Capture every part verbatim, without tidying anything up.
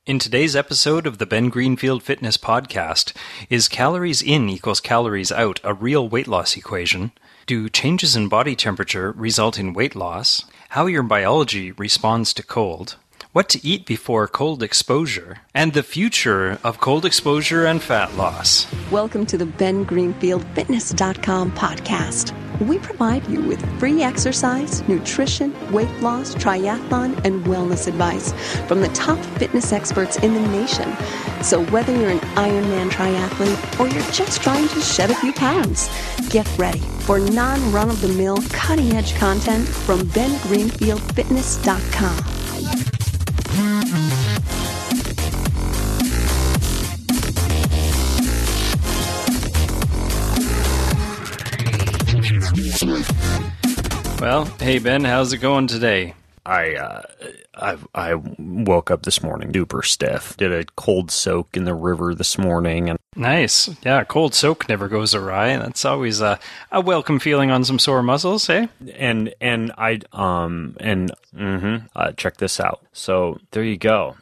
In today's episode of the Ben Greenfield Fitness Podcast, is calories in equals calories out a real weight loss equation? Do changes in body temperature result in weight loss? How your biology responds to cold? What to eat before cold exposure? And the future of cold exposure and fat loss. Welcome to the Ben Greenfield Fitness dot com podcast. We provide you with free exercise, nutrition, weight loss, triathlon, and wellness advice from the top fitness experts in the nation. So whether you're an Ironman triathlete or you're just trying to shed a few pounds, get ready for non-run-of-the-mill, cutting-edge content from Ben Greenfield Fitness dot com. Well, hey Ben, how's it going today? I uh, I I woke up this morning super stiff. Did a cold soak in the river this morning, and Nice. Yeah, cold soak never goes awry. That's always a, a welcome feeling on some sore muscles, eh? and and I um and mm-hmm, uh, check this out. So there you go.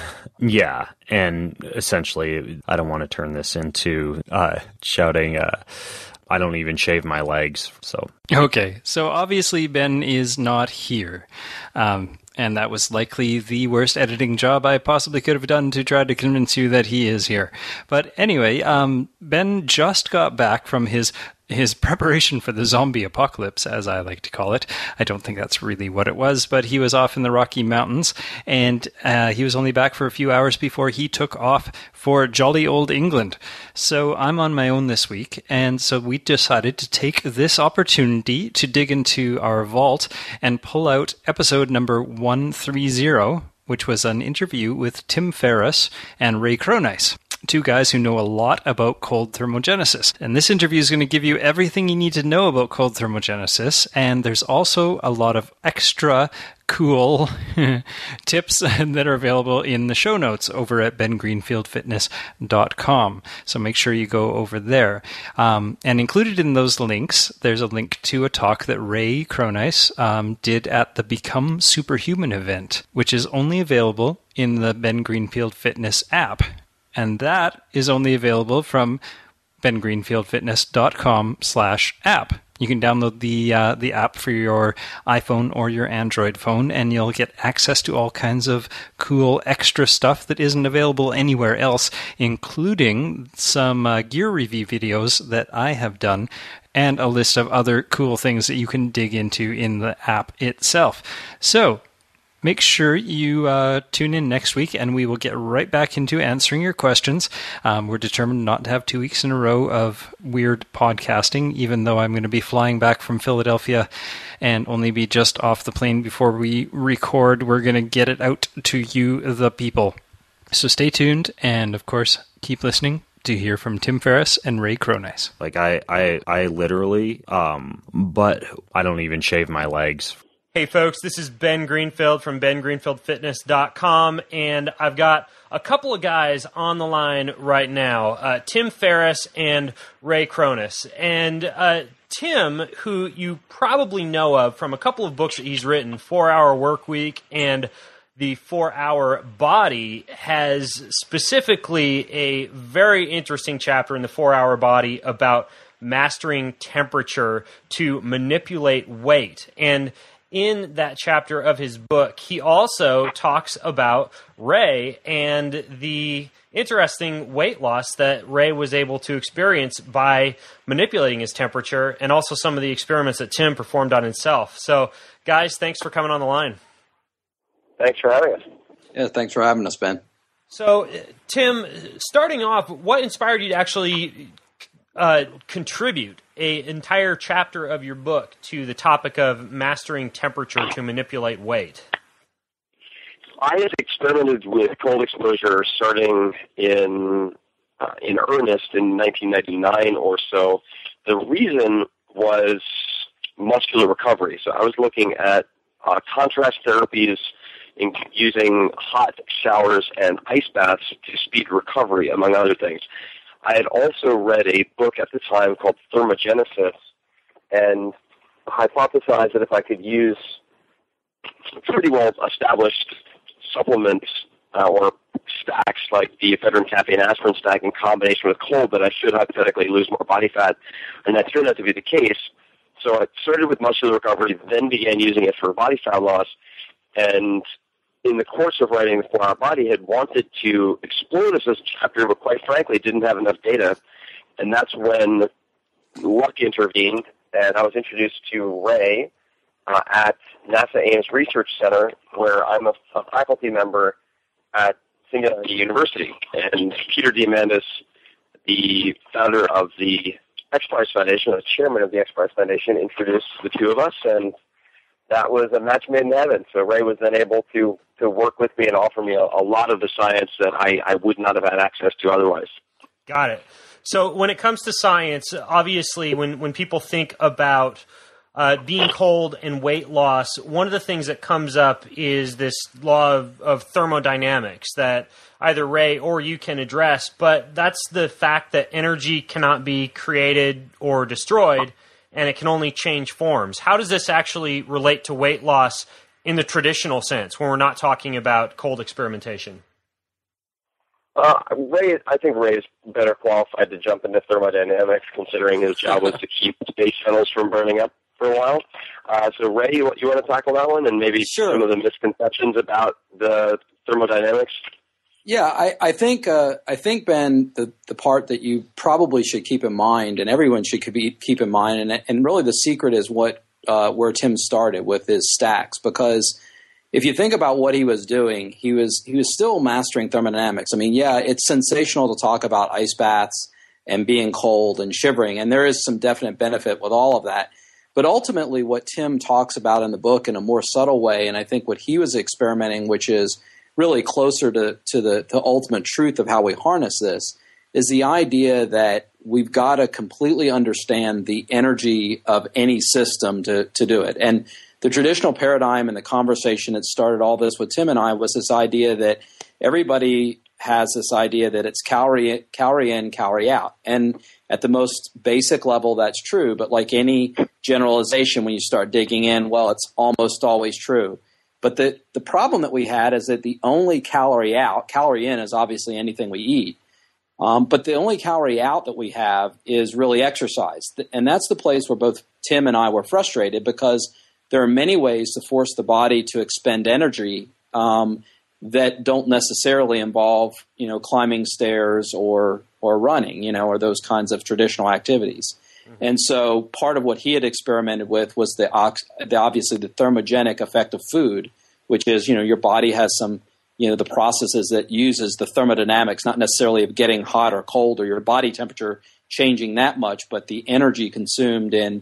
Yeah, and essentially, I don't want to turn this into uh, shouting. Uh, I don't even shave my legs, so. Okay, so obviously Ben is not here. Um, and that was likely the worst editing job I possibly could have done to try to convince you that he is here. But anyway, um, Ben just got back from his his preparation for the zombie apocalypse, as I like to call it. I don't think that's really what it was, but he was off in the Rocky Mountains, and uh, he was only back for a few hours before he took off for jolly old England. So I'm on my own this week, and so we decided to take this opportunity to dig into our vault and pull out episode number one thirty, which was an interview with Tim Ferriss and Ray Cronise, two guys who know a lot about cold thermogenesis. And this interview is going to give you everything you need to know about cold thermogenesis, and there's also a lot of extra cool tips that are available in the show notes over at Ben Greenfield Fitness dot com. So make sure you go over there. Um, and included in those links, there's a link to a talk that Ray Cronise um, did at the Become Superhuman event, which is only available in the Ben Greenfield Fitness app. And that is only available from Ben Greenfield Fitness dot com slash app. You can download the uh, the app for your iPhone or your Android phone, and you'll get access to all kinds of cool extra stuff that isn't available anywhere else, including some uh, gear review videos that I have done, and a list of other cool things that you can dig into in the app itself. So, make sure you uh, tune in next week, and we will get right back into answering your questions. Um, we're determined not to have two weeks in a row of weird podcasting, even though I'm going to be flying back from Philadelphia and only be just off the plane before we record. We're going to get it out to you, the people. So stay tuned, and of course, keep listening to hear from Tim Ferriss and Ray Cronise. like I I I literally um, but I don't even shave my legs. Hey folks, this is Ben Greenfield from Ben Greenfield Fitness dot com, and I've got a couple of guys on the line right now, uh, Tim Ferriss and Ray Cronise. And uh, Tim, who you probably know of from a couple of books that he's written, four hour Work Week and The four hour Body, has specifically a very interesting chapter in The four hour Body about mastering temperature to manipulate weight. And in that chapter of his book, he also talks about Ray and the interesting weight loss that Ray was able to experience by manipulating his temperature, and also some of the experiments that Tim performed on himself. So, guys, thanks for coming on the line. Thanks for having us. Yeah, thanks for having us, Ben. So, Tim, starting off, what inspired you to actually uh, contribute an entire chapter of your book to the topic of mastering temperature to manipulate weight? I had experimented with cold exposure starting in uh, in earnest in nineteen ninety-nine or so. The reason was muscular recovery. So I was looking at uh, contrast therapies, in using hot showers and ice baths to speed recovery, among other things. I had also read a book at the time called Thermogenesis, and hypothesized that if I could use pretty well established supplements uh, or stacks, like the ephedrine, caffeine, aspirin stack in combination with cold, that I should hypothetically lose more body fat, and that turned out to be the case. So I started with muscular recovery, then began using it for body fat loss, and in the course of writing The four-Hour Body, had wanted to explore this as a chapter, but quite frankly didn't have enough data, and that's when luck intervened, and I was introduced to Ray uh, at NASA Ames Research Center, where I'm a, a faculty member at Singularity University, and Peter Diamandis, the founder of the XPRIZE Foundation, the chairman of the XPRIZE Foundation, introduced the two of us, and that was a match made in heaven. So Ray was then able to, to work with me and offer me a, a lot of the science that I, I would not have had access to otherwise. Got it. So when it comes to science, obviously when, when people think about uh, being cold and weight loss, one of the things that comes up is this law of, of thermodynamics that either Ray or you can address, but that's the fact that energy cannot be created or destroyed, and it can only change forms. How does this actually relate to weight loss in the traditional sense when we're not talking about cold experimentation? Uh, Ray, I think Ray is better qualified to jump into thermodynamics, considering his job was to keep space shuttles from burning up for a while. Uh, so, Ray, you, you want to tackle that one, and maybe Sure. some of the misconceptions about the thermodynamics? Yeah, I, I think uh, I think Ben, the, the part that you probably should keep in mind, and everyone should keep keep in mind, and and really the secret is what uh, where Tim started with his stacks, because if you think about what he was doing, he was he was still mastering thermodynamics. I mean, yeah, it's sensational to talk about ice baths and being cold and shivering, and there is some definite benefit with all of that. But ultimately, what Tim talks about in the book in a more subtle way, and I think what he was experimenting, which is really closer to, to the, the ultimate truth of how we harness this, is the idea that we've got to completely understand the energy of any system to, to do it. And the traditional paradigm and the conversation that started all this with Tim and I was this idea that everybody has this idea that it's calorie, calorie in, calorie out. And at the most basic level, that's true. But like any generalization, when you start digging in, well, it's almost always true. But the, the problem that we had is that the only calorie out, calorie in is obviously anything we eat, um, but the only calorie out that we have is really exercise. And that's the place where both Tim and I were frustrated, because there are many ways to force the body to expend energy um, that don't necessarily involve, you know, climbing stairs or or running, you know, or those kinds of traditional activities. And so part of what he had experimented with was the, the obviously the thermogenic effect of food, which is, you know, your body has some, you know, the processes that uses the thermodynamics, not necessarily of getting hot or cold or your body temperature changing that much, but the energy consumed in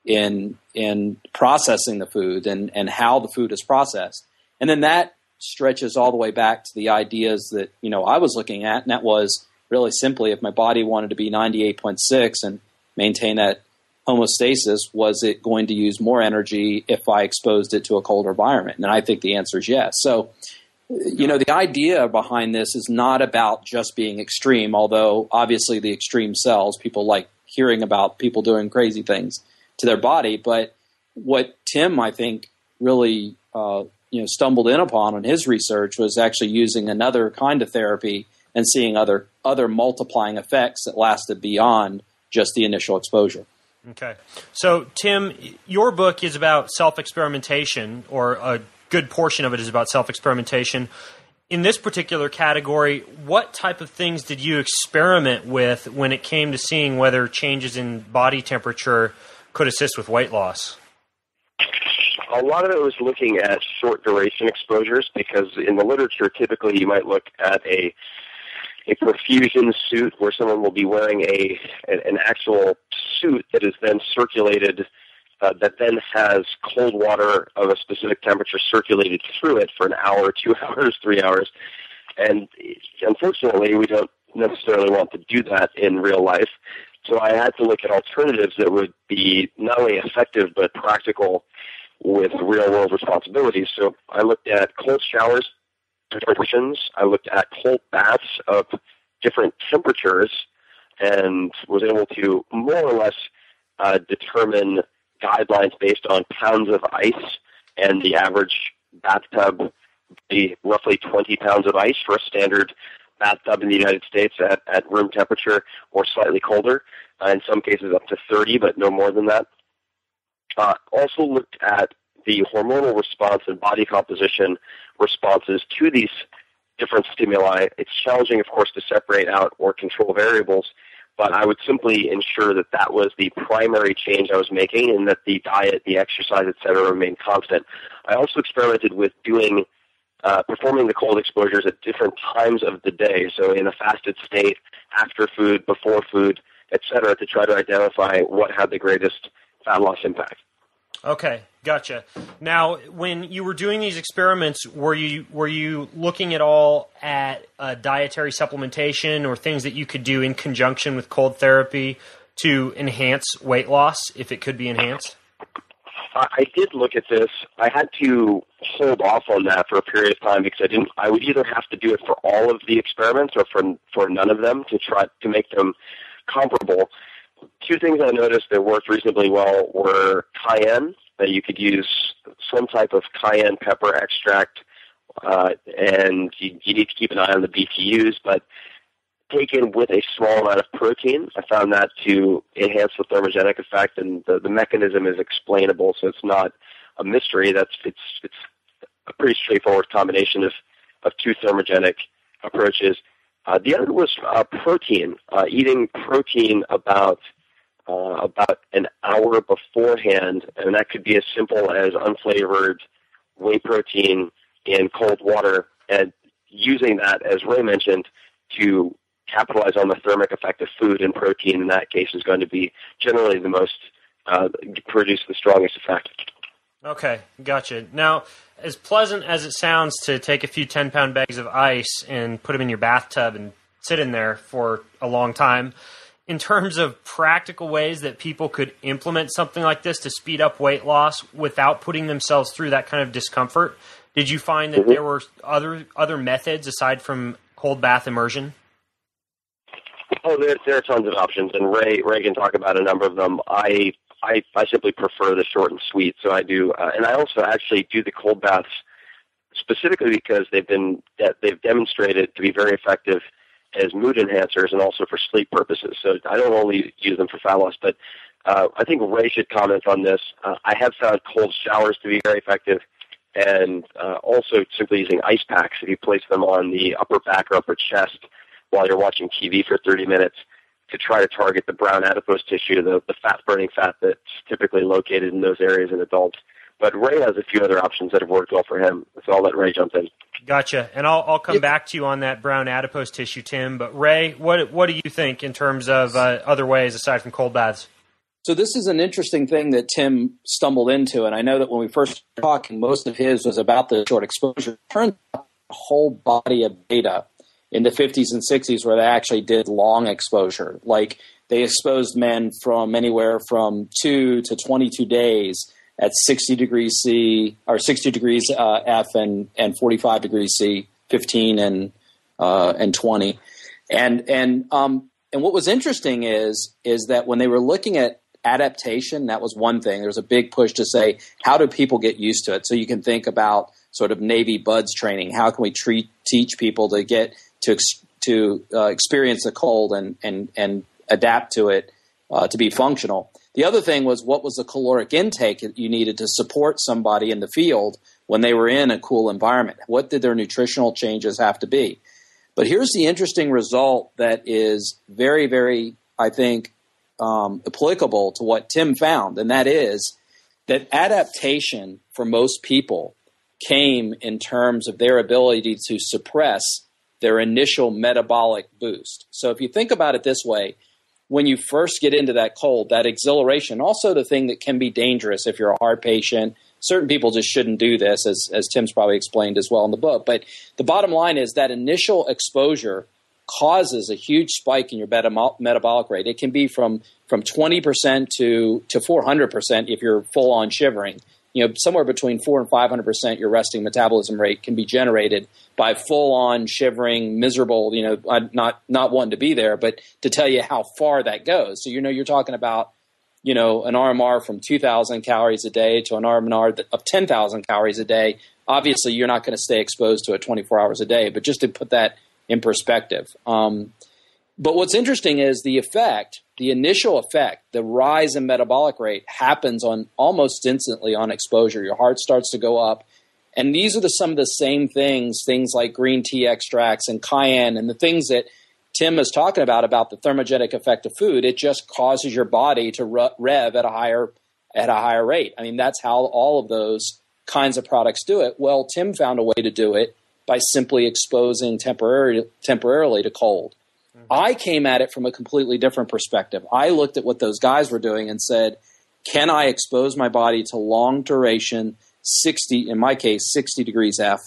in in processing the food and, and how the food is processed. And then that stretches all the way back to the ideas that, you know, I was looking at, and that was really simply if my body wanted to be ninety-eight point six and maintain that homeostasis, was it going to use more energy if I exposed it to a colder environment? And I think the answer is yes. So, you know, the idea behind this is not about just being extreme, although obviously the extreme sells. People like hearing about people doing crazy things to their body. But what Tim, I think, really uh, you know, stumbled in upon in his research was actually using another kind of therapy and seeing other other multiplying effects that lasted beyond just the initial exposure. Okay. So, Tim, your book is about self-experimentation, or a good portion of it is about self-experimentation. In this particular category, what type of things did you experiment with when it came to seeing whether changes in body temperature could assist with weight loss? A lot of it was looking at short-duration exposures, because in the literature, typically you might look at a a perfusion suit where someone will be wearing a an actual suit that is then circulated, uh, that then has cold water of a specific temperature circulated through it for an hour, two hours, three hours. And unfortunately, we don't necessarily want to do that in real life. So I had to look at alternatives that would be not only effective but practical with real-world responsibilities. So I looked at cold showers, I looked at cold baths of different temperatures, and was able to more or less uh, determine guidelines based on pounds of ice and the average bathtub be roughly twenty pounds of ice for a standard bathtub in the United States at, at room temperature or slightly colder. Uh, in some cases up to thirty, but no more than that. Uh, also looked at the hormonal response and body composition responses to these different stimuli. It's challenging, of course, to separate out or control variables, but I would simply ensure that that was the primary change I was making and that the diet, the exercise, et cetera, remained constant. I also experimented with doing, uh, performing the cold exposures at different times of the day, so in a fasted state, after food, before food, et cetera, to try to identify what had the greatest fat loss impact. Okay, gotcha. Now, when you were doing these experiments, were you were you looking at all at uh, dietary supplementation or things that you could do in conjunction with cold therapy to enhance weight loss, if it could be enhanced? I did look at this. I had to hold off on that for a period of time because I didn't. I would either have to do it for all of the experiments or for for none of them to try to make them comparable. Two things I noticed that worked reasonably well were cayenne, that you could use some type of cayenne pepper extract, uh, and you, you need to keep an eye on the B T Us, but taken with a small amount of protein, I found that to enhance the thermogenic effect, and the, the mechanism is explainable, so it's not a mystery. That's it's it's a pretty straightforward combination of, of two thermogenic approaches. Uh, the other was uh, protein, uh, eating protein about uh, about an hour beforehand, and that could be as simple as unflavored whey protein in cold water, and using that, as Ray mentioned, to capitalize on the thermic effect of food, and protein in that case is going to be generally the most, uh, produce the strongest effect. Okay, gotcha. Now, as pleasant as it sounds to take a few ten-pound bags of ice and put them in your bathtub and sit in there for a long time, in terms of practical ways that people could implement something like this to speed up weight loss without putting themselves through that kind of discomfort, did you find that mm-hmm. there were other other methods aside from cold bath immersion? Oh, there, there are tons of options, and Ray, Ray can talk about a number of them. I I, I simply prefer the short and sweet, so I do, uh, and I also actually do the cold baths specifically because they've been they've demonstrated to be very effective as mood enhancers and also for sleep purposes. So I don't only use them for fat loss, but uh, I think Ray should comment on this. Uh, I have found cold showers to be very effective, and uh, also simply using ice packs if you place them on the upper back or upper chest while you're watching T V for thirty minutes to try to target the brown adipose tissue, the, the fat-burning fat that's typically located in those areas in adults. But Ray has a few other options that have worked well for him, so I'll let Ray jump in. Gotcha. And I'll, I'll come yep. back to you on that brown adipose tissue, Tim. But Ray, what what do you think in terms of uh, other ways aside from cold baths? So this is an interesting thing that Tim stumbled into, and I know that when we first started talking, most of his was about the short exposure. It turned out a whole body of data in the fifties and sixties where they actually did long exposure. Like they exposed men from anywhere from two to twenty-two days at sixty degrees C or sixty degrees uh, F and, and forty-five degrees C, fifteen and uh, and twenty. And and um and what was interesting is is that when they were looking at adaptation, that was one thing. There was a big push to say, how do people get used to it? So you can think about sort of Navy BUDS training. How can we treat teach people to get to to uh, experience the cold and and and adapt to it uh, to be functional. The other thing was, what was the caloric intake that you needed to support somebody in the field when they were in a cool environment? What did their nutritional changes have to be? But here's the interesting result that is very, very, I think, um, applicable to what Tim found, and that is that adaptation for most people came in terms of their ability to suppress their initial metabolic boost. So if you think about it this way, when you first get into that cold, that exhilaration, also the thing that can be dangerous if you're a heart patient, certain people just shouldn't do this, as, as Tim's probably explained as well in the book. But the bottom line is that initial exposure causes a huge spike in your meta- metabolic rate. It can be from, from twenty percent to, to four hundred percent if you're full-on shivering. You know, somewhere between four and five hundred percent your resting metabolism rate can be generated by full-on shivering, miserable. You know, not not wanting to be there, but to tell you how far that goes. So you know, you're talking about you know, an R M R from two thousand calories a day to an R M R of ten thousand calories a day, obviously you're not going to stay exposed to it twenty-four hours a day, but just to put that in perspective. Um, but what's interesting is the effect, the initial effect, the rise in metabolic rate happens on almost instantly on exposure. Your heart starts to go up. And these are the, some of the same things, things like green tea extracts and cayenne and the things that Tim is talking about, about the thermogenic effect of food. It just causes your body to rev at a higher at a higher rate. I mean, that's how all of those kinds of products do it. Well, Tim found a way to do it by simply exposing temporarily temporarily to cold. Mm-hmm. I came at it from a completely different perspective. I looked at what those guys were doing and said, can I expose my body to long duration, sixty, in my case, sixty degrees F?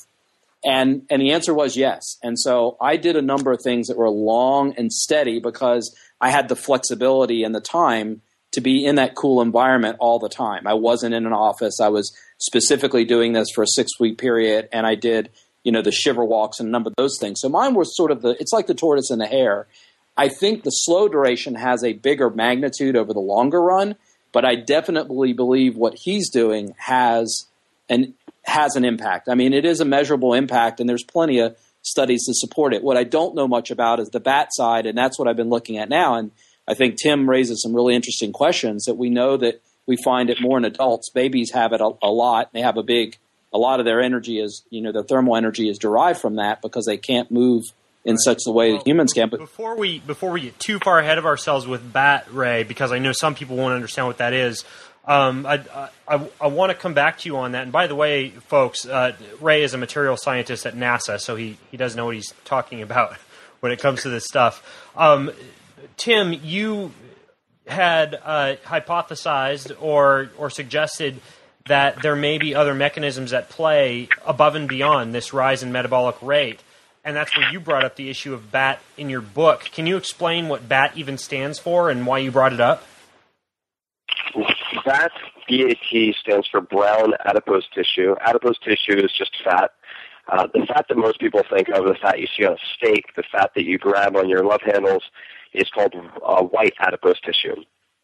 And and the answer was yes. And so I did a number of things that were long and steady because I had the flexibility and the time to be in that cool environment all the time. I wasn't in an office. I was specifically doing this for a six-week period, and I did, you know, the shiver walks and a number of those things. So mine was sort of the, it's like the tortoise and the hare. I think the slow duration has a bigger magnitude over the longer run, but I definitely believe what he's doing has an has an impact. I mean, it is a measurable impact, and there's plenty of studies to support it. What I don't know much about is the bat side, and that's what I've been looking at now. And I think Tim raises some really interesting questions that we know that we find it more in adults. Babies have it a, a lot. They have a big, a lot of their energy is, you know, their thermal energy is derived from that because they can't move in such a way well, that humans can. But before we before we get too far ahead of ourselves with bat ray, because I know some people won't understand what that is. Um, I, I, I want to come back to you on that. And by the way, folks, uh, Ray is a material scientist at NASA, so he, he does know what he's talking about when it comes to this stuff. Um, Tim, you had uh, hypothesized or or suggested that there may be other mechanisms at play above and beyond this rise in metabolic rate, and that's where you brought up the issue of B A T in your book. Can you explain what B A T even stands for and why you brought it up? B A T, B A T stands for brown adipose tissue. Adipose tissue is just fat. Uh, the fat that most people think of, the fat you see on a steak, the fat that you grab on your love handles, is called uh, white adipose tissue.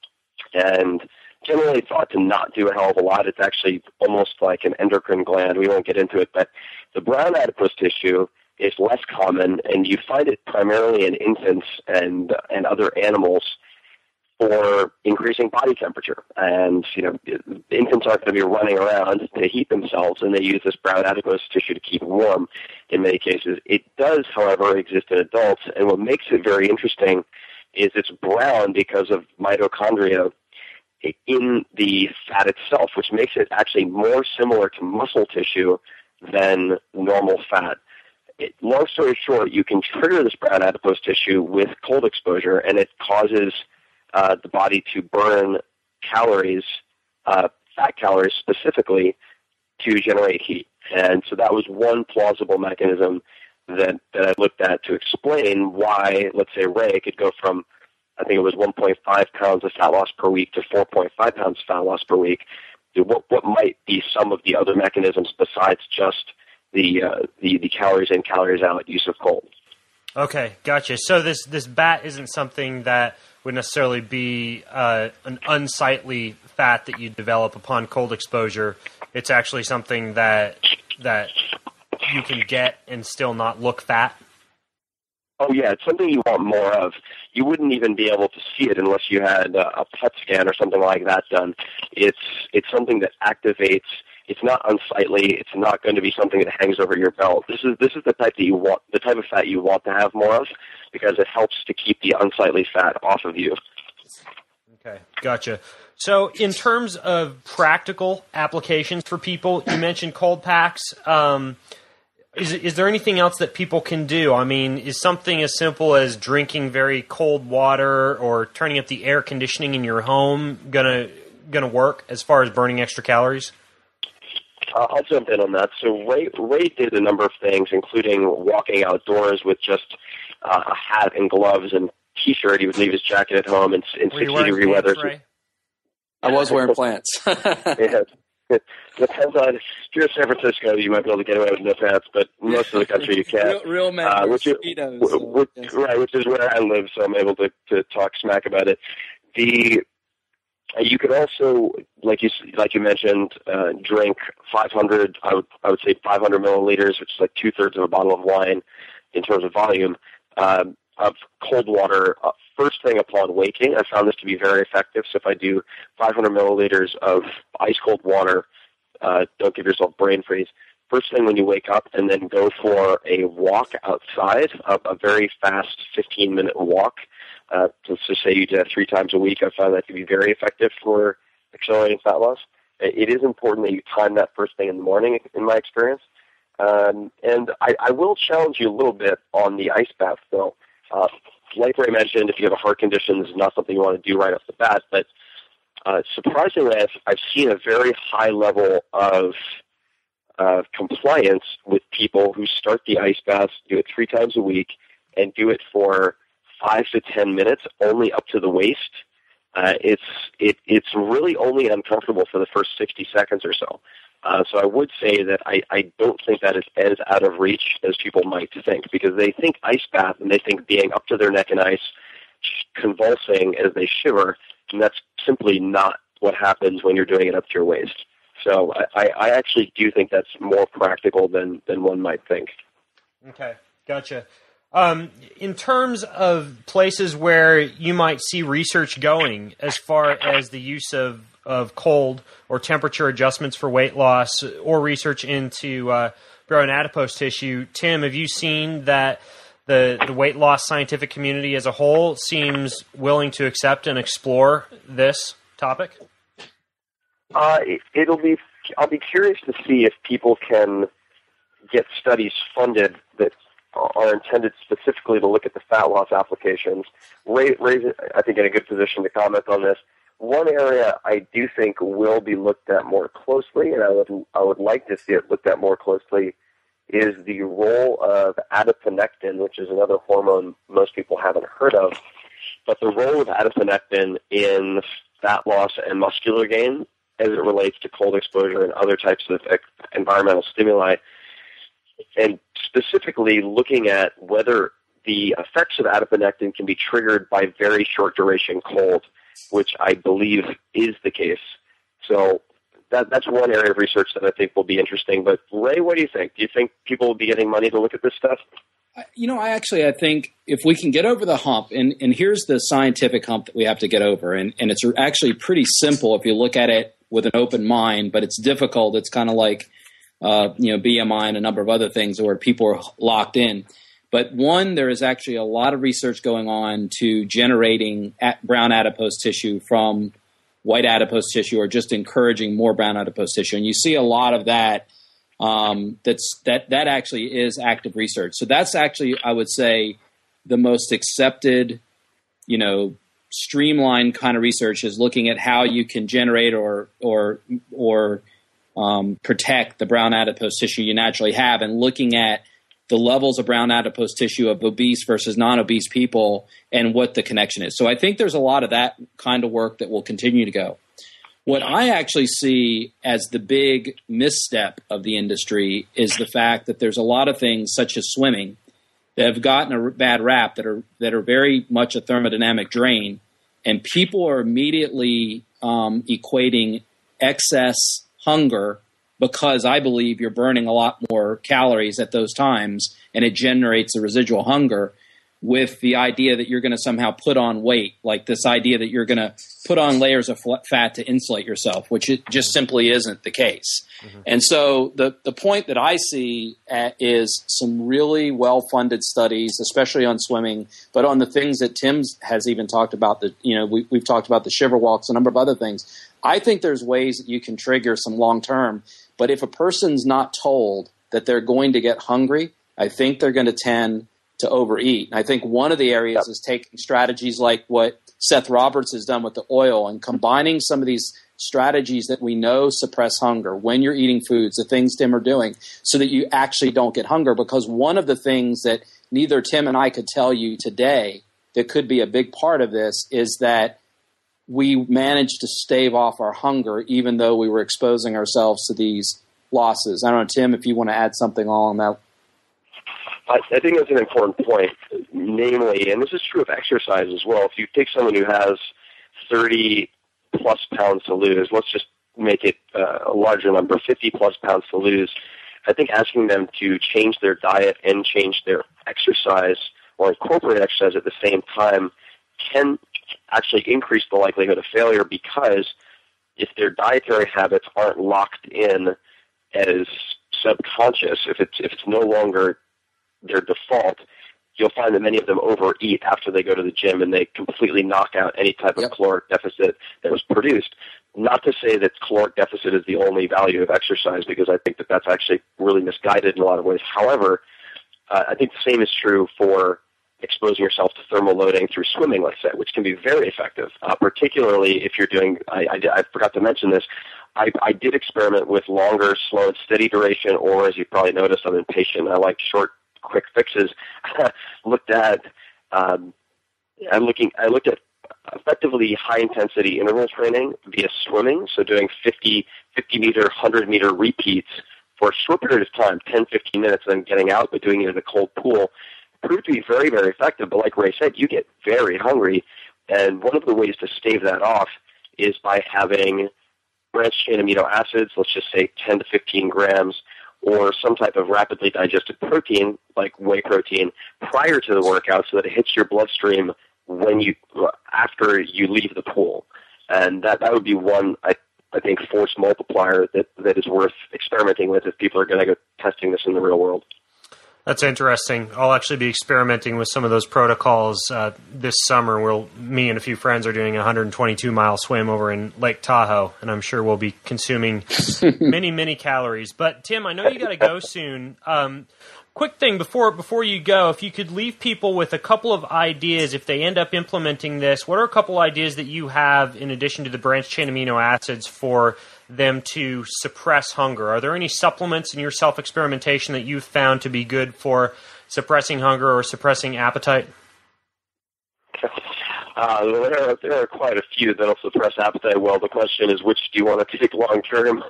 And generally thought to not do a hell of a lot. It's actually almost like an endocrine gland. We won't get into it, but the brown adipose tissue is less common, and you find it primarily in infants and and other animals for increasing body temperature. And, you know, infants aren't going to be running around to heat themselves, and they use this brown adipose tissue to keep warm in many cases. It does, however, exist in adults, and what makes it very interesting is it's brown because of mitochondria in the fat itself, which makes it actually more similar to muscle tissue than normal fat. It, long story short, you can trigger this brown adipose tissue with cold exposure, and it causes Uh, the body to burn calories, uh, fat calories specifically, to generate heat. And so that was one plausible mechanism that, that I looked at to explain why, let's say, Ray could go from, I think it was one point five pounds of fat loss per week to four point five pounds of fat loss per week. What, what might be some of the other mechanisms besides just the, uh, the, the calories in, calories out use of cold? Okay, gotcha. So this, this B A T isn't something that would necessarily be uh, an unsightly fat that you develop upon cold exposure. It's actually something that that you can get and still not look fat. Oh yeah, it's something you want more of. You wouldn't even be able to see it unless you had a P E T scan or something like that done. It's it's something that activates. It's not unsightly. It's not going to be something that hangs over your belt. This is this is the type that you want, the type of fat you want to have more of, because it helps to keep the unsightly fat off of you. Okay, gotcha. So, in terms of practical applications for people, you mentioned cold packs. Um, is is there anything else that people can do? I mean, is something as simple as drinking very cold water or turning up the air conditioning in your home gonna gonna work as far as burning extra calories? Uh, I'll jump in on that. So Ray, Ray did a number of things, including walking outdoors with just uh, a hat and gloves and T-shirt. He would leave his jacket at home in, in sixty-degree weather. Ray? I was wearing plants. Yeah. It depends on, if you're in San Francisco, you might be able to get away with no pants, but most of the country you can't. real, real men uh, which, is, so, which, yes. Right, which is where I live, so I'm able to, to talk smack about it. The You could also, like you like you mentioned, uh, drink five hundred. I would I would say five hundred milliliters, which is like two thirds of a bottle of wine in terms of volume, um, of cold water uh, first thing upon waking. I found this to be very effective. So if I do five hundred milliliters of ice cold water, uh, don't give yourself brain freeze. First thing when you wake up, and then go for a walk outside, a, a very fast fifteen minute walk. Uh, let's just say you do that three times a week. I found that to be very effective for accelerating fat loss. It is important that you time that first thing in the morning, in my experience. Um, and I, I will challenge you a little bit on the ice bath, though. Uh, like Ray mentioned, if you have a heart condition, this is not something you want to do right off the bat. But uh, surprisingly, I've, I've seen a very high level of uh, compliance with people who start the ice baths, do it three times a week, and do it for five to ten minutes, only up to the waist. Uh, it's it, it's really only uncomfortable for the first sixty seconds or so. Uh, so I would say that I, I don't think that is as out of reach as people might think, because they think ice bath and they think being up to their neck in ice, convulsing as they shiver, and that's simply not what happens when you're doing it up to your waist. So I, I actually do think that's more practical than, than one might think. Okay, gotcha. Um, in terms of places where you might see research going as far as the use of, of cold or temperature adjustments for weight loss, or research into uh, brown adipose tissue, Tim, have you seen that the, the weight loss scientific community as a whole seems willing to accept and explore this topic? Uh, it, it'll be. I'll be curious to see if people can get studies funded that are intended specifically to look at the fat loss applications. Ray, Ray's, I think, in a good position to comment on this. One area I do think will be looked at more closely, and I would I would like to see it looked at more closely, is the role of adiponectin, which is another hormone most people haven't heard of. But the role of adiponectin in fat loss and muscular gain as it relates to cold exposure and other types of environmental stimuli, and specifically looking at whether the effects of adiponectin can be triggered by very short duration cold, which I believe is the case. So that, that's one area of research that I think will be interesting. But Ray, what do you think? Do you think people will be getting money to look at this stuff? You know, I actually, I think if we can get over the hump, and, and here's the scientific hump that we have to get over, and, and it's actually pretty simple if you look at it with an open mind, but it's difficult. It's kind of like, uh, you know, B M I and a number of other things where people are locked in. But one, there is actually a lot of research going on to generating at brown adipose tissue from white adipose tissue, or just encouraging more brown adipose tissue. And you see a lot of that. Um, that's that that actually is active research. So that's actually, I would say, the most accepted, you know, streamlined kind of research is looking at how you can generate or or or um, protect the brown adipose tissue you naturally have, and looking at the levels of brown adipose tissue of obese versus non-obese people and what the connection is. So I think there's a lot of that kind of work that will continue to go. What I actually see as the big misstep of the industry is the fact that there's a lot of things, such as swimming, that have gotten a bad rap, that are that are very much a thermodynamic drain, and people are immediately um, equating excess hunger, because I believe you're burning a lot more calories at those times, and it generates a residual hunger, with the idea that you're going to somehow put on weight, like this idea that you're going to put on layers of fat to insulate yourself, which it just simply isn't the case. Mm-hmm. And so the, the point that I see at is some really well-funded studies, especially on swimming, but on the things that Tim has even talked about, the, you know, we, we've talked about the shiver walks, a number of other things. I think there's ways that you can trigger some long-term, but if a person's not told that they're going to get hungry, I think they're going to tend to overeat. And I think one of the areas yep. is taking strategies like what Seth Roberts has done with the oil, and combining some of these strategies that we know suppress hunger when you're eating foods, the things Tim are doing, so that you actually don't get hunger. Because one of the things that neither Tim and I could tell you today that could be a big part of this is that we managed to stave off our hunger even though we were exposing ourselves to these losses. I don't know, Tim, if you want to add something along that. I think that's an important point, namely, and this is true of exercise as well. If you take someone who has thirty plus pounds to lose, let's just make it uh, a larger number, fifty plus pounds to lose, I think asking them to change their diet and change their exercise or incorporate exercise at the same time can actually increase the likelihood of failure, because if their dietary habits aren't locked in as subconscious, if it's, if it's no longer their default, you'll find that many of them overeat after they go to the gym and they completely knock out any type of yep. caloric deficit that was produced. Not to say that caloric deficit is the only value of exercise, because I think that that's actually really misguided in a lot of ways. However, uh, I think the same is true for exposing yourself to thermal loading through swimming, let's say, which can be very effective, uh, particularly if you're doing, I, I, I forgot to mention this, I, I did experiment with longer, slow, and steady duration, or as you probably noticed, I'm impatient. I like short, quick fixes. looked at, um, I looking, I looked at effectively high-intensity interval training via swimming, so doing fifty, fifty meter, one hundred meter repeats for a short period of time, ten, fifteen minutes, then getting out, but doing it in a cold pool, proved to be very, very effective. But like Ray said, you get very hungry, and one of the ways to stave that off is by having branched-chain amino acids, let's just say ten to fifteen grams, or some type of rapidly digested protein, like whey protein, prior to the workout so that it hits your bloodstream when you after you leave the pool. And that, that would be one, I, I think, force multiplier that, that is worth experimenting with if people are going to go testing this in the real world. That's interesting. I'll actually be experimenting with some of those protocols uh, this summer. We'll, me and a few friends are doing a one hundred twenty-two mile swim over in Lake Tahoe, and I'm sure we'll be consuming many, many calories. But, Tim, I know you got to go soon. Um, quick thing before before you go, if you could leave people with a couple of ideas, if they end up implementing this, what are a couple ideas that you have in addition to the branched-chain amino acids for them to suppress hunger? Are there any supplements in your self-experimentation that you've found to be good for suppressing hunger or suppressing appetite? Uh, there, are, there are quite a few that'll suppress appetite well. The question is, which do you want to take long term?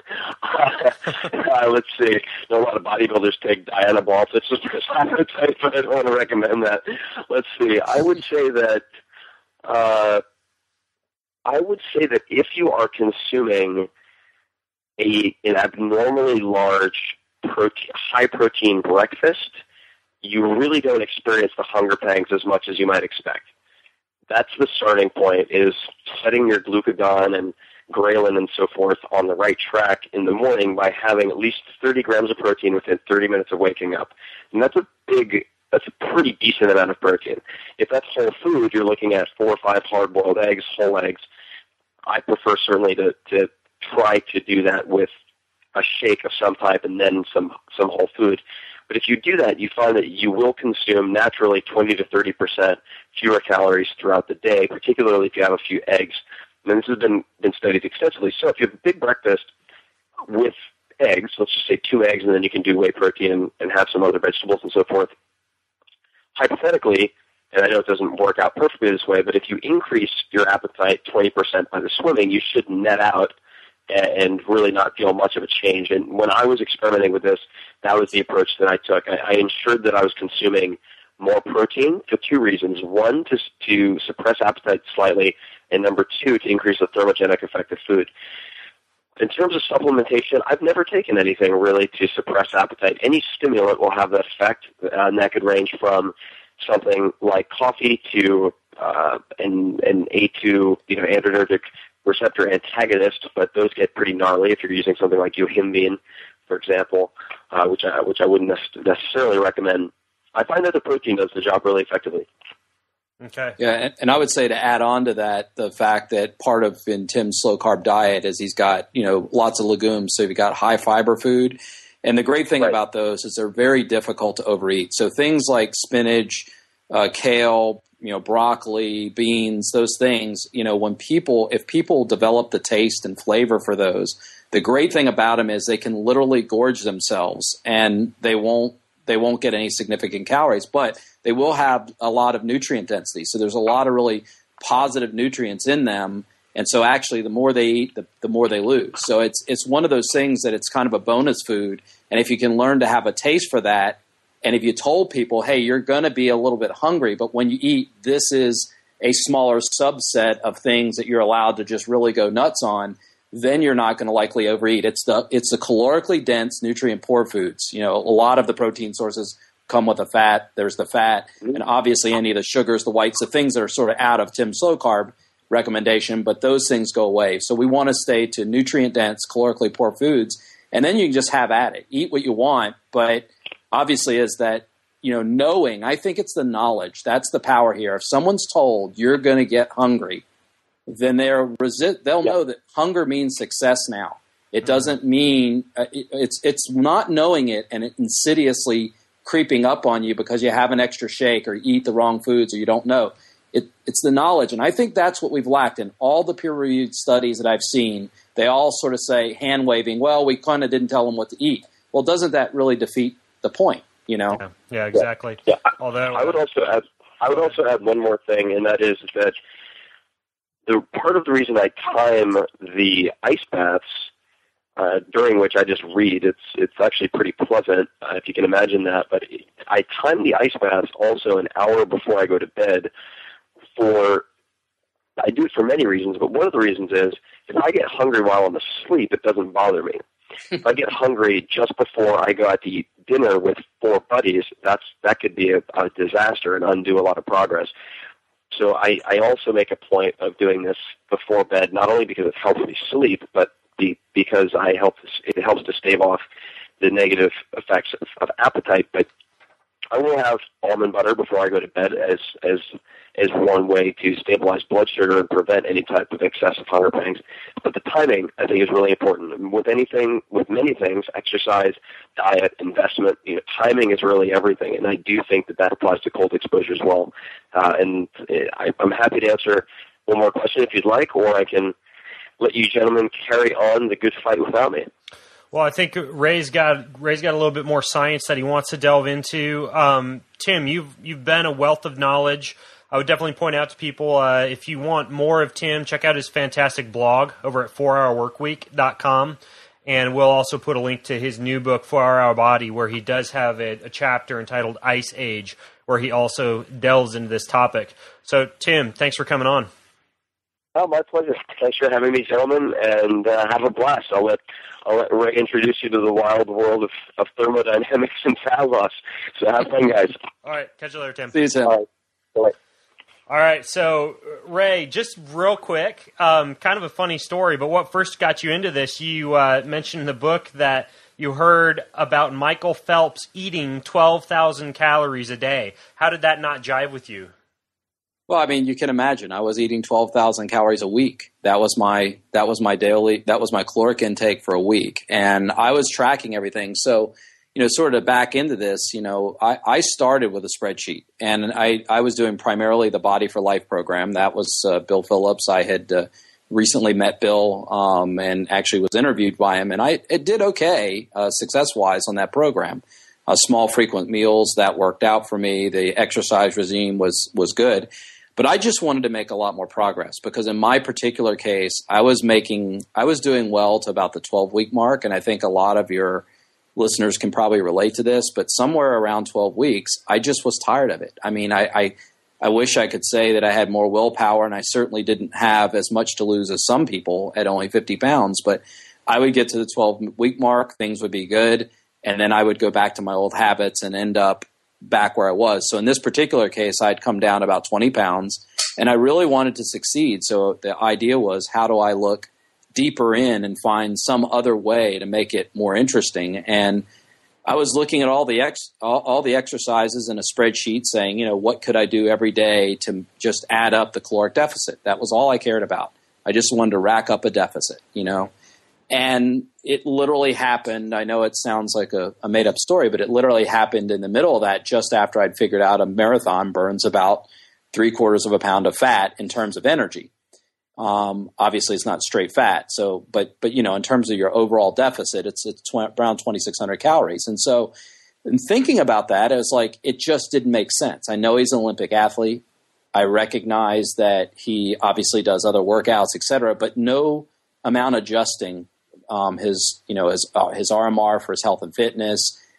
uh, let's see. A lot of bodybuilders take Dianabol to suppress appetite, but I don't want to recommend that. Let's see. I would say that uh, I would say that if you are consuming a an abnormally large protein, high protein breakfast, you really don't experience the hunger pangs as much as you might expect. That's the starting point, is setting your glucagon and ghrelin and so forth on the right track in the morning by having at least thirty grams of protein within thirty minutes of waking up. And that's a big, that's a pretty decent amount of protein. If that's whole food, you're looking at four or five hard-boiled eggs, whole eggs. I prefer certainly to, to try to do that with a shake of some type and then some, some whole food. But if you do that, you find that you will consume naturally twenty to thirty percent fewer calories throughout the day, particularly if you have a few eggs. And this has been, been studied extensively. So if you have a big breakfast with eggs, let's just say two eggs, and then you can do whey protein and, and have some other vegetables and so forth, hypothetically, and I know it doesn't work out perfectly this way, but if you increase your appetite twenty percent by the swimming, you should net out and really not feel much of a change. And when I was experimenting with this, that was the approach that I took. I, I ensured that I was consuming more protein for two reasons. One, to, to suppress appetite slightly, and number two, to increase the thermogenic effect of food. In terms of supplementation, I've never taken anything really to suppress appetite. Any stimulant will have that effect, and that could range from something like coffee to uh, an, an A two, you know, adrenergic receptor antagonist, but those get pretty gnarly if you're using something like yohimbine, for example, uh, which I which I wouldn't necessarily recommend. I find that the protein does the job really effectively. Okay. Yeah, and, and I would say to add on to that, the fact that part of in Tim's slow carb diet is he's got, you know, lots of legumes, so you've got high fiber food. And the great thing right. about those is they're very difficult to overeat. So things like spinach, uh, kale, you know, broccoli, beans, those things, you know, when people, if people develop the taste and flavor for those, the great thing about them is they can literally gorge themselves and they won't, they won't get any significant calories, but they will have a lot of nutrient density. So there's a lot of really positive nutrients in them. And so actually the more they eat, the, the more they lose. So it's, it's one of those things that it's kind of a bonus food. And if you can learn to have a taste for that, and if you told people, hey, you're going to be a little bit hungry, but when you eat, this is a smaller subset of things that you're allowed to just really go nuts on, then you're not going to likely overeat. It's the it's the calorically dense, nutrient poor foods. You know, a lot of the protein sources come with the fat. There's the fat, and obviously any of the sugars, the whites, the things that are sort of out of Tim's low carb recommendation, but those things go away. So we want to stay to nutrient dense, calorically poor foods, and then you can just have at it. Eat what you want, but obviously is that, you know, knowing, I think it's the knowledge. That's the power here. If someone's told you're going to get hungry, then they're resist, they'll yeah. know that hunger means success now. It doesn't mean uh, it, it's it's not knowing it and it insidiously creeping up on you because you have an extra shake or you eat the wrong foods or you don't know. It, it's the knowledge, and I think that's what we've lacked in all the peer-reviewed studies that I've seen. They all sort of say, hand-waving, well, we kind of didn't tell them what to eat. Well, doesn't that really defeat the point, you know? Yeah, yeah exactly. Yeah. Although I would also add, I would also add one more thing, and that is that the part of the reason I time the ice baths uh, during which I just read, it's it's actually pretty pleasant, uh, if you can imagine that. But I time the ice baths also an hour before I go to bed. For I do it for many reasons, but one of the reasons is if I get hungry while I'm asleep, it doesn't bother me. If I get hungry just before I go out to eat dinner with four buddies, that's that could be a, a disaster and undo a lot of progress. So I, I also make a point of doing this before bed, not only because it helps me sleep, but be, because I help it helps to stave off the negative effects of, of appetite. But I will have almond butter before I go to bed as as as one way to stabilize blood sugar and prevent any type of excessive hunger pangs. But the timing, I think, is really important. With anything, with many things, exercise, diet, investment, you know, timing is really everything. And I do think that that applies to cold exposure as well. Uh, and I, I'm happy to answer one more question if you'd like, or I can let you gentlemen carry on the good fight without me. Well, I think Ray's got Ray's got a little bit more science that he wants to delve into. Um, Tim, you've you've been a wealth of knowledge. I would definitely point out to people, uh, if you want more of Tim, check out his fantastic blog over at four hour work week dot com. And we'll also put a link to his new book, four hour Body, where he does have a, a chapter entitled Ice Age, where he also delves into this topic. So, Tim, thanks for coming on. Oh, my pleasure. Thanks for having me, gentlemen, and uh, have a blast. I'll let I'll let Ray introduce you to the wild world of, of thermodynamics and fat loss. So have fun, guys. All right. Catch you later, Tim. See you soon. All right. Bye. All right, so Ray, just real quick, um, kind of a funny story, but what first got you into this? You uh, mentioned in the book that you heard about Michael Phelps eating twelve thousand calories a day. How did that not jive with you? Well, I mean, you can imagine. I was eating twelve thousand calories a week. That was my that was my daily that was my caloric intake for a week, and I was tracking everything. So, you know, sort of back into this, you know, I, I started with a spreadsheet, and I, I was doing primarily the Body for Life program. That was uh, Bill Phillips. I had uh, recently met Bill um, and actually was interviewed by him, and I it did okay uh, success-wise on that program. Uh, small, frequent meals, that worked out for me. The exercise regime was was good. But I just wanted to make a lot more progress because in my particular case, I was making I was doing well to about the twelve-week mark, and I think a lot of your listeners can probably relate to this, but somewhere around twelve weeks, I just was tired of it. I mean, I, I, I wish I could say that I had more willpower, and I certainly didn't have as much to lose as some people at only fifty pounds, but I would get to the twelve-week mark, things would be good, and then I would go back to my old habits and end up back where I was. So in this particular case, I'd come down about twenty pounds, and I really wanted to succeed. So the idea was, how do I look deeper in and find some other way to make it more interesting? And I was looking at all the ex, all, all the exercises in a spreadsheet saying, you know, what could I do every day to just add up the caloric deficit? That was all I cared about. I just wanted to rack up a deficit, you know. And it literally happened. I know it sounds like a, a made-up story, but it literally happened in the middle of that just after I'd figured out a marathon burns about three-quarters of a pound of fat in terms of energy. Um, obviously, it's not straight fat. So, but but you know, in terms of your overall deficit, it's it's tw- around twenty-six hundred calories. And so, in thinking about that, it was like it just didn't make sense. I know he's an Olympic athlete. I recognize that he obviously does other workouts, et cetera, but no amount adjusting um, his you know his uh, his R M R for his health and fitness,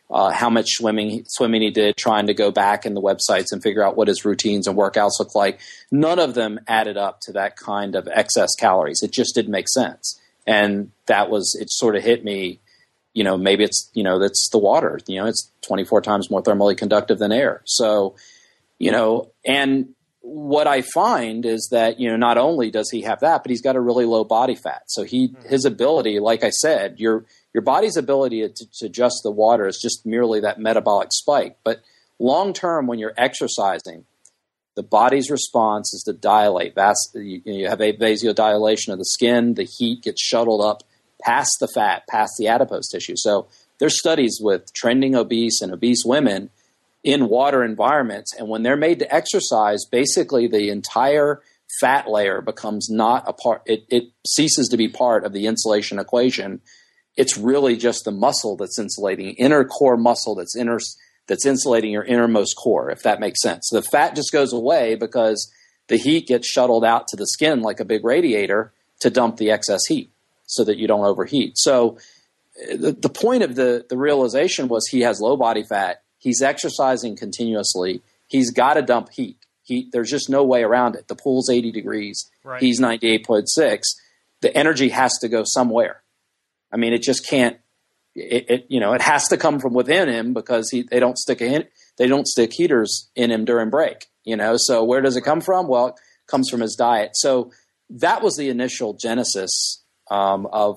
uh, how much swimming swimming he did, trying to go back in the websites and figure out what his routines and workouts look like. None of them added up to that kind of excess calories. It just didn't make sense. And that was, it sort of hit me, you know, maybe it's, you know, that's the water, you know, it's twenty-four times more thermally conductive than air. So, you know, and what I find is that, you know, not only does he have that, but he's got a really low body fat. So he, his ability, like I said, your, your body's ability to, to adjust the water is just merely that metabolic spike. But long term, when you're exercising, the body's response is to dilate. Vas- you, you have a vasodilation of the skin. The heat gets shuttled up past the fat, past the adipose tissue. So there's studies with trending obese and obese women in water environments. And when they're made to exercise, basically the entire fat layer becomes not a part. It, it ceases to be part of the insulation equation. It's really just the muscle that's insulating, inner core muscle that's inner, that's insulating your innermost core, if that makes sense. So the fat just goes away because the heat gets shuttled out to the skin like a big radiator to dump the excess heat so that you don't overheat. So the, the point of the, the realization was he has low body fat. He's exercising continuously. He's got to dump heat. He, there's just no way around it. The pool's eighty degrees. Right. He's ninety-eight point six. The energy has to go somewhere. I mean, it just can't. It, it you know, it has to come from within him because he they don't stick a they don't stick heaters in him during break. You know, so where does it come from? Well, it comes from his diet. So that was the initial genesis um, of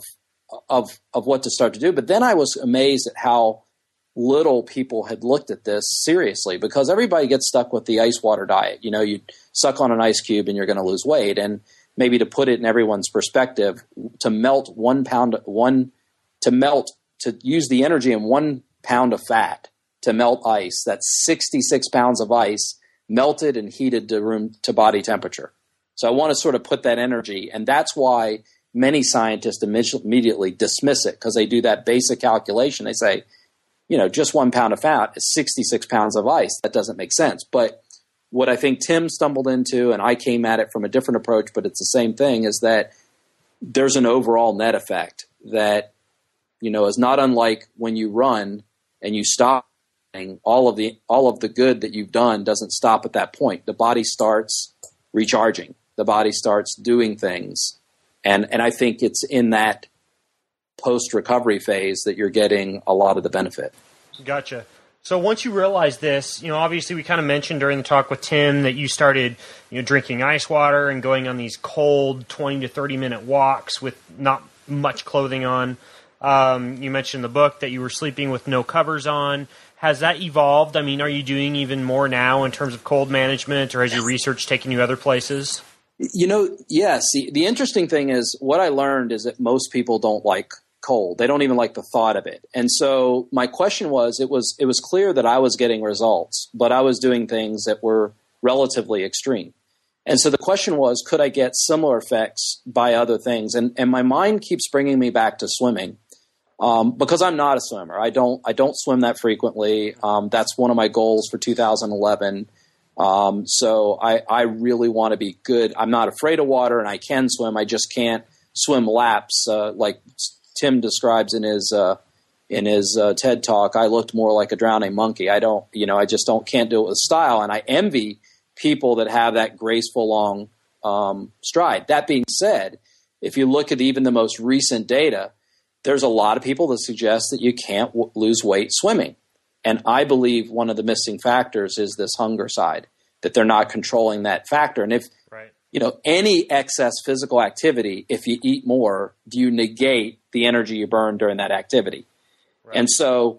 of of what to start to do. But then I was amazed at how little people had looked at this seriously, because everybody gets stuck with the ice water diet. You know, you suck on an ice cube and you're going to lose weight. And maybe to put it in everyone's perspective, to melt one pound, one to melt, to use the energy in one pound of fat to melt ice, that's sixty-six pounds of ice melted and heated to room to body temperature. So I want to sort of put that energy, and that's why many scientists immediately dismiss it, because they do that basic calculation. They say, you know, just one pound of fat is sixty-six pounds of ice. That doesn't make sense. But what I think Tim stumbled into, and I came at it from a different approach, but it's the same thing, is that there's an overall net effect that, you know, is not unlike when you run and you stop. All of the all of the good that you've done doesn't stop at that point. The body starts recharging. The body starts doing things. And and I think it's in that post-recovery phase that you're getting a lot of the benefit. Gotcha. So once you realize this, you know, obviously we kind of mentioned during the talk with Tim that you started, you know, drinking ice water and going on these cold twenty to thirty minute walks with not much clothing on. Um, you mentioned in the book that you were sleeping with no covers on. Has that evolved? I mean, are you doing even more now in terms of cold management, or has your research taken you other places? You know, yes. The, the interesting thing is, what I learned is that most people don't like cold. They don't even like the thought of it. And so my question was, it was it was clear that I was getting results, but I was doing things that were relatively extreme. And so the question was, could I get similar effects by other things? And and my mind keeps bringing me back to swimming. Um, because I'm not a swimmer. I don't I don't swim that frequently. Um, that's one of my goals for two thousand eleven. Um, so I, I really want to be good. I'm not afraid of water, and I can swim. I just can't swim laps uh, like Tim describes in his uh, in his uh, TED talk. I looked more like a drowning monkey. I don't, you know, I just don't can't do it with style. And I envy people that have that graceful long um, stride. That being said, if you look at even the most recent data, there's a lot of people that suggest that you can't w- lose weight swimming. And I believe one of the missing factors is this hunger side, that they're not controlling that factor. And if, right. you know, any excess physical activity, if you eat more, do you negate the energy you burn during that activity? Right. And so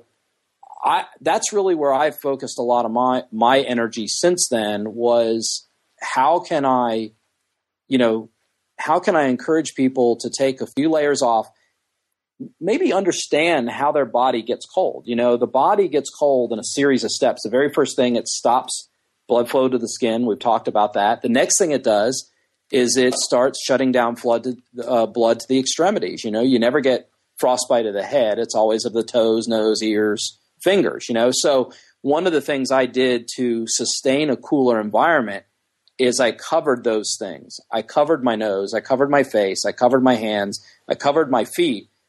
I, that's really where I've focused a lot of my, my energy since then, was how can I, you know, how can I encourage people to take a few layers off, maybe understand how their body gets cold. You know, the body gets cold in a series of steps. The very first thing, it stops blood flow to the skin. We've talked about that. The next thing it does is it starts shutting down blood to, uh, blood to the extremities. You know, you never get frostbite of the head. It's always of the toes, nose, ears, fingers, you know. So one of the things I did to sustain a cooler environment is I covered those things. I covered my nose. I covered my face. I covered my hands. I covered my feet,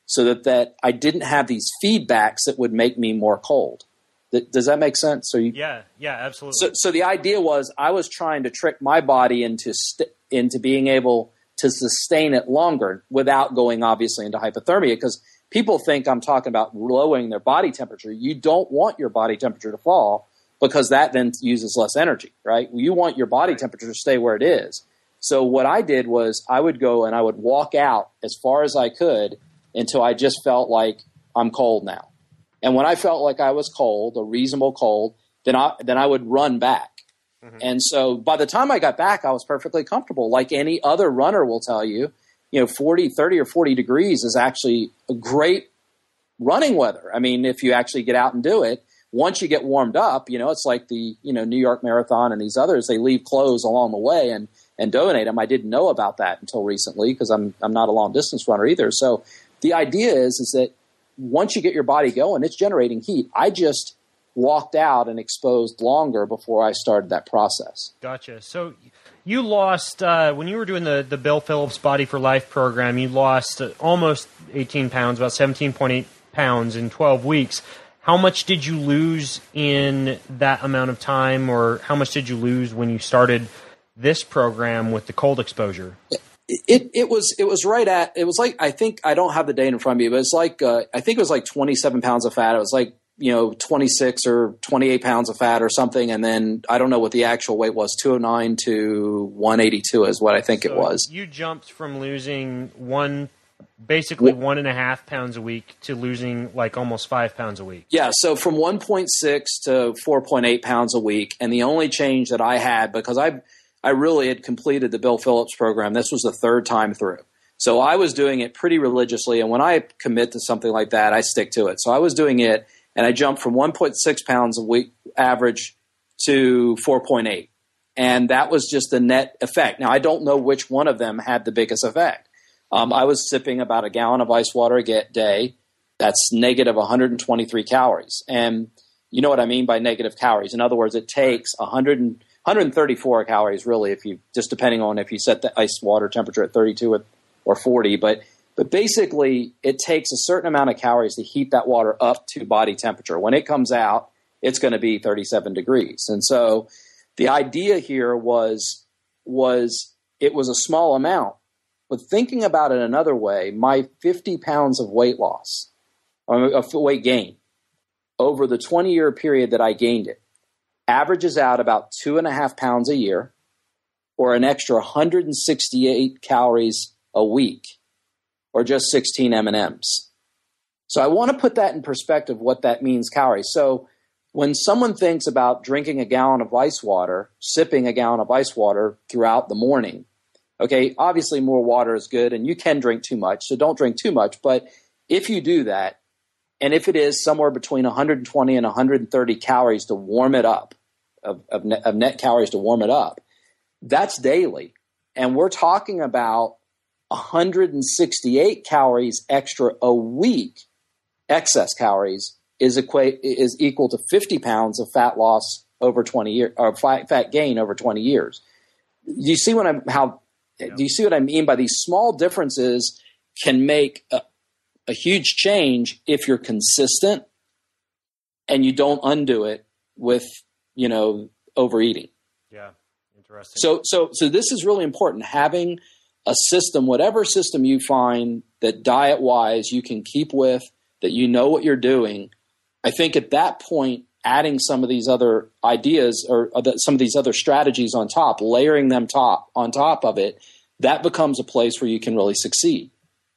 so that, that I didn't have these feedbacks that would make me more cold. Th- does that make sense? So you, yeah, yeah, absolutely. So, so the idea was I was trying to trick my body into st- into being able to sustain it longer without going obviously into hypothermia, because people think I'm talking about lowering their body temperature. You don't want your body temperature to fall because that then uses less energy, right? You want your body temperature to stay where it is. So what I did was I would go and I would walk out as far as I could until I just felt like I'm cold now. And when I felt like I was cold, a reasonable cold, then I then I would run back. Mm-hmm. And so by the time I got back, I was perfectly comfortable. Like any other runner will tell you, you know, forty, thirty or forty degrees is actually a great running weather. I mean, if you actually get out and do it, once you get warmed up, you know, it's like the, you know, New York Marathon and these others, they leave clothes along the way and, and donate them. I didn't know about that until recently because I'm, I'm not a long distance runner either. So the idea is, is that once you get your body going, it's generating heat. I just walked out and exposed longer before I started that process. Gotcha. So you lost, uh, when you were doing the, the Bill Phillips Body for Life program, you lost uh, almost eighteen pounds, about seventeen point eight pounds in twelve weeks. How much did you lose in that amount of time, or how much did you lose when you started this program with the cold exposure? It it was it was right at it was like I think I don't have the data in front of me, but it's like uh, I think it was like twenty-seven pounds of fat. It was like, you know, twenty-six or twenty-eight pounds of fat or something, and then I don't know what the actual weight was. two oh nine to one eighty-two is what I think so it was. You jumped from losing one, basically one and a half pounds a week to losing like almost five pounds a week. Yeah, so from one point six to four point eight pounds a week, and the only change that I had, because I I really had completed the Bill Phillips program. This was the third time through. So I was doing it pretty religiously, and when I commit to something like that, I stick to it. So I was doing it, and I jumped from one point six pounds a week average to four point eight. And that was just the net effect. Now, I don't know which one of them had the biggest effect. Um, I was sipping about a gallon of ice water a day. That's negative one hundred twenty-three calories. And you know what I mean by negative calories. In other words, it takes one hundred, one hundred thirty-four calories, really, if you just depending on if you set the ice water temperature at thirty-two or forty. But but basically, it takes a certain amount of calories to heat that water up to body temperature. When it comes out, it's going to be thirty-seven degrees. And so the idea here was was it was a small amount. But thinking about it another way, my fifty pounds of weight loss, or of weight gain, over the twenty-year period that I gained it, averages out about two and a half pounds a year, or an extra one hundred sixty-eight calories a week, or just sixteen M and M's. So I want to put that in perspective, what that means calories. So when someone thinks about drinking a gallon of ice water, sipping a gallon of ice water throughout the morning, okay, obviously more water is good, and you can drink too much, so don't drink too much. But if you do that, and if it is somewhere between one hundred twenty and one hundred thirty calories to warm it up, of, of, net, of net calories to warm it up, that's daily. And we're talking about one hundred sixty-eight calories extra a week, excess calories, is equate is equal to fifty pounds of fat loss over twenty years, or fat, fat gain over twenty years. Do you see what I'm how? Yeah. Do you see what I mean by these small differences can make a, a huge change if you're consistent and you don't undo it with, you know, overeating. Yeah, interesting. So, so, so this is really important. Having a system, whatever system you find that diet-wise you can keep with, that you know what you're doing. I think at that point, adding some of these other ideas or some of these other strategies on top, layering them top on top of it, that becomes a place where you can really succeed.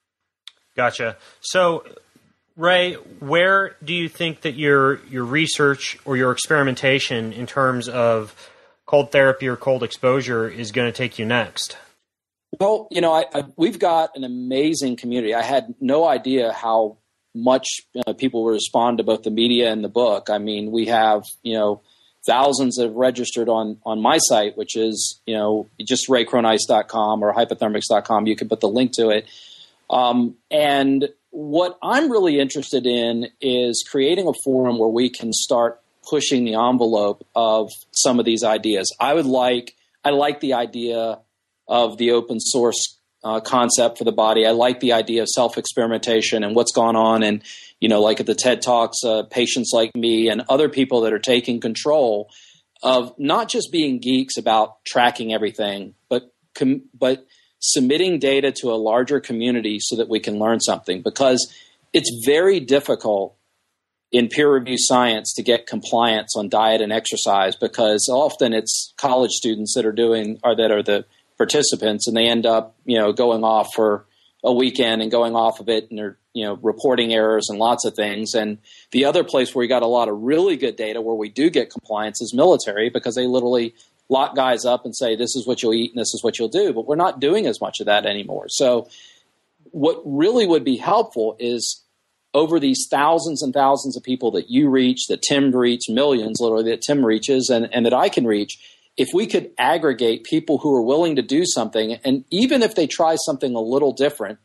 Gotcha. So, Ray, where do you think that your your research or your experimentation in terms of cold therapy or cold exposure is going to take you next? Well, you know, I, I, we've got an amazing community. I had no idea how much uh, people will respond to both the media and the book. I mean, we have, you know, thousands have registered on, on my site, which is, you know, just ray cronice dot com or hypothermics dot com. You can put the link to it. Um, and what I'm really interested in is creating a forum where we can start pushing the envelope of some of these ideas. I would like, I like the idea of the open source uh, concept for the body. I like the idea of self-experimentation and what's gone on. And, you know, like at the TED Talks, uh, patients like me and other people that are taking control of not just being geeks about tracking everything, but com- but submitting data to a larger community so that we can learn something. Because it's very difficult in peer-reviewed science to get compliance on diet and exercise, because often it's college students that are doing or that are the participants, and they end up, you know, going off for a weekend and going off of it, and they're, you know, reporting errors and lots of things. And the other place where we got a lot of really good data where we do get compliance is military, because they literally lock guys up and say, this is what you'll eat and this is what you'll do. But we're not doing as much of that anymore. So what really would be helpful is over these thousands and thousands of people that you reach, that Tim reaches, millions literally that Tim reaches and, and that I can reach, if we could aggregate people who are willing to do something, and even if they try something a little different,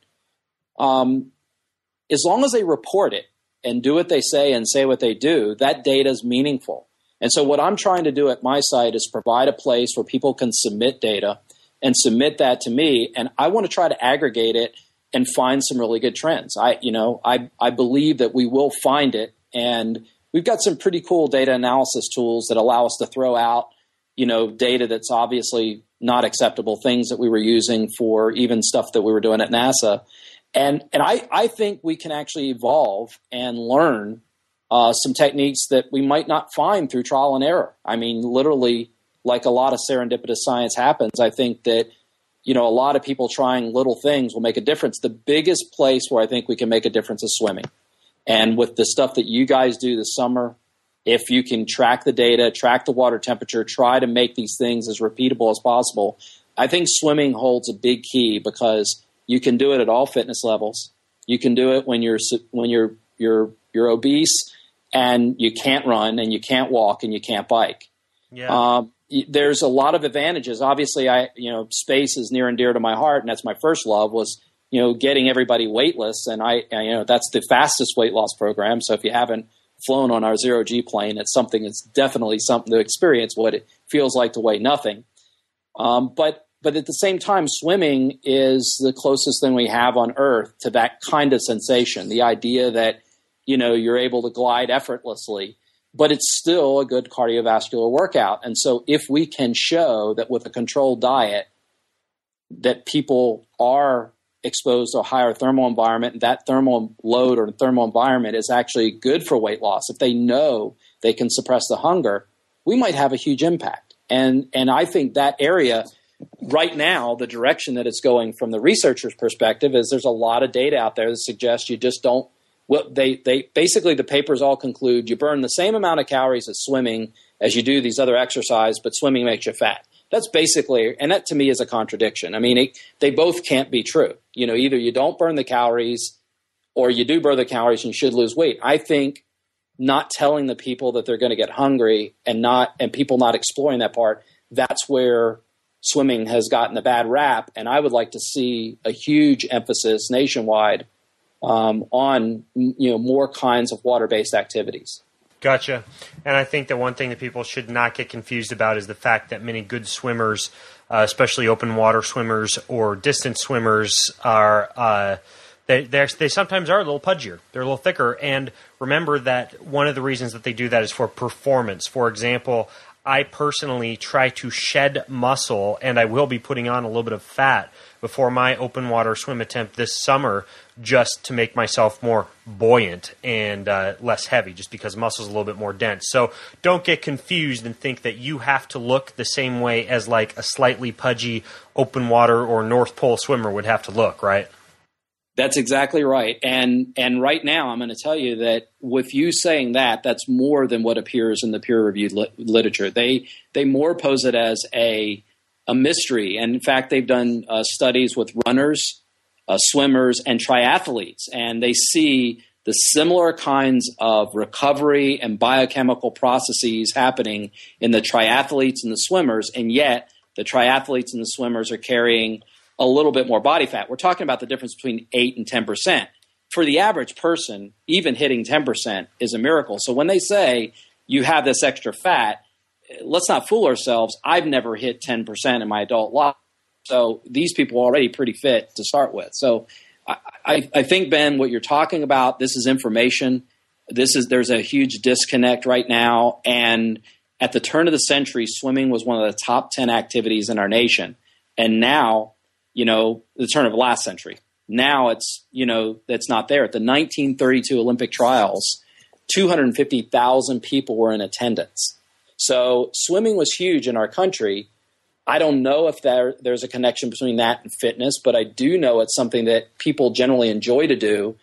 um, as long as they report it and do what they say and say what they do, that data is meaningful. And so what I'm trying to do at my site is provide a place where people can submit data and submit that to me. And I want to try to aggregate it and find some really good trends. I, you know, I, I believe that we will find it. And we've got some pretty cool data analysis tools that allow us to throw out, you know, data that's obviously not acceptable, things that we were using for even stuff that we were doing at NASA. And, and I, I think we can actually evolve and learn Uh, some techniques that we might not find through trial and error. I mean, literally, like a lot of serendipitous science happens, I think that, you know, a lot of people trying little things will make a difference. The biggest place where I think we can make a difference is swimming. And with the stuff that you guys do this summer, if you can track the data, track the water temperature, try to make these things as repeatable as possible, I think swimming holds a big key, because you can do it at all fitness levels. You can do it when you're when you're you're you're obese and you can't run and you can't walk and you can't bike. Yeah. Um, there's a lot of advantages. Obviously, I you know space is near and dear to my heart, and that's my first love, was you know getting everybody weightless, and I and, you know that's the fastest weight loss program. So if you haven't flown on our zero G plane, it's something it's definitely something to experience what it feels like to weigh nothing. Um, but but at the same time, swimming is the closest thing we have on Earth to that kind of sensation. The idea that you know, you're able to glide effortlessly, but it's still a good cardiovascular workout. And so if we can show that with a controlled diet that people are exposed to a higher thermal environment, and that thermal load or thermal environment is actually good for weight loss, if they know they can suppress the hunger, we might have a huge impact. And, and I think that area right now, the direction that it's going from the researcher's perspective is there's a lot of data out there that suggests you just don't Well, they, they basically the papers all conclude you burn the same amount of calories as swimming as you do these other exercise, but swimming makes you fat. That's basically, and that to me is a contradiction. I mean, it, they both can't be true. You know, either you don't burn the calories or you do burn the calories and you should lose weight. I think not telling the people that they're going to get hungry and not and people not exploring that part, that's where swimming has gotten a bad rap. And I would like to see a huge emphasis nationwide Um, on you know more kinds of water-based activities. Gotcha. And I think that one thing that people should not get confused about is the fact that many good swimmers, uh, especially open water swimmers or distance swimmers, are uh, they they sometimes are a little pudgier. They're a little thicker. And remember that one of the reasons that they do that is for performance. For example, I personally try to shed muscle, and I will be putting on a little bit of fat before my open water swim attempt this summer, just to make myself more buoyant and uh, less heavy, just because muscle's a little bit more dense. So don't get confused and think that you have to look the same way as like a slightly pudgy open water or North Pole swimmer would have to look, right? That's exactly right. And and right now, I'm going to tell you that with you saying that, that's more than what appears in the peer-reviewed li- literature. They they more pose it as a a mystery. And in fact, they've done uh, studies with runners, uh, swimmers, and triathletes, and they see the similar kinds of recovery and biochemical processes happening in the triathletes and the swimmers, and yet the triathletes and the swimmers are carrying a little bit more body fat. We're talking about the difference between eight and ten percent. For the average person, even hitting ten percent is a miracle. So when they say you have this extra fat, let's not fool ourselves. I've never hit ten percent in my adult life. So these people are already pretty fit to start with. So I, I, I think, Ben, what you're talking about, this is information. This is there's a huge disconnect right now. And at the turn of the century, swimming was one of the top ten activities in our nation. And now, you know, the turn of the last century. Now it's, you know, that's not there. At the nineteen thirty-two Olympic trials, two hundred fifty thousand people were in attendance. So swimming was huge in our country. I don't know if there, there's a connection between that and fitness, but I do know it's something that people generally enjoy to do.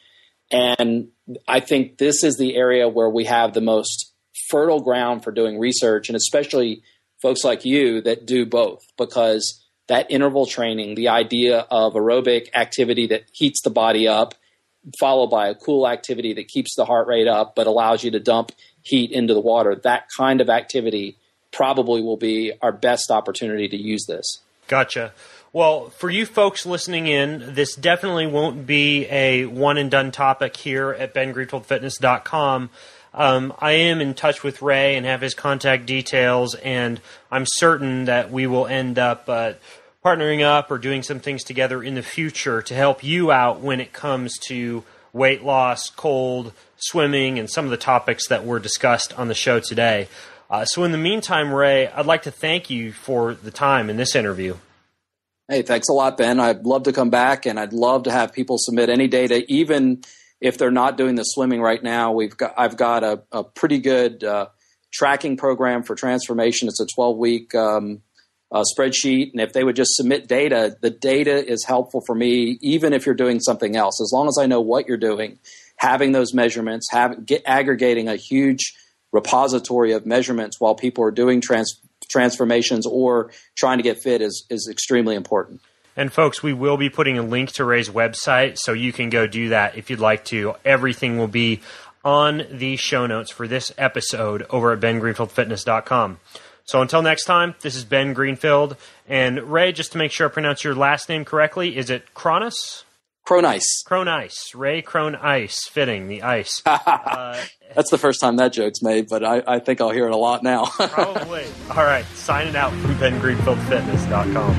And I think this is the area where we have the most fertile ground for doing research, and especially folks like you that do both, because that interval training, the idea of aerobic activity that heats the body up, followed by a cool activity that keeps the heart rate up but allows you to dump heat into the water, that kind of activity probably will be our best opportunity to use this. Gotcha. Well, for you folks listening in, this definitely won't be a one-and-done topic here at Ben Greenfield Fitness dot com. Um, I am in touch with Ray and have his contact details, and I'm certain that we will end up uh, partnering up or doing some things together in the future to help you out when it comes to weight loss, cold, swimming, and some of the topics that were discussed on the show today. Uh, so in the meantime, Ray, I'd like to thank you for the time in this interview. Hey, thanks a lot, Ben. I'd love to come back, and I'd love to have people submit any data, even if they're not doing the swimming right now. We've got I've got a, a pretty good uh, tracking program for transformation. It's a twelve-week um, uh, spreadsheet, and if they would just submit data, the data is helpful for me, even if you're doing something else. As long as I know what you're doing, having those measurements, have, get, aggregating a huge repository of measurements while people are doing trans, transformations or trying to get fit is, is extremely important. And folks, we will be putting a link to Ray's website, so you can go do that if you'd like to. Everything will be on the show notes for this episode over at Ben Greenfield Fitness dot com. So until next time, this is Ben Greenfield. And Ray, just to make sure I pronounce your last name correctly, is it Cronus? Cronice. Cronice. Ray Cronice. Fitting, the ice. uh, That's the first time that joke's made, but I, I think I'll hear it a lot now. Probably. All right. Signing out from Ben Greenfield Fitness dot com.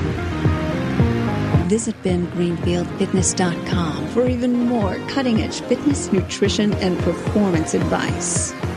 Visit Ben Greenfield Fitness dot com for even more cutting-edge fitness, nutrition, and performance advice.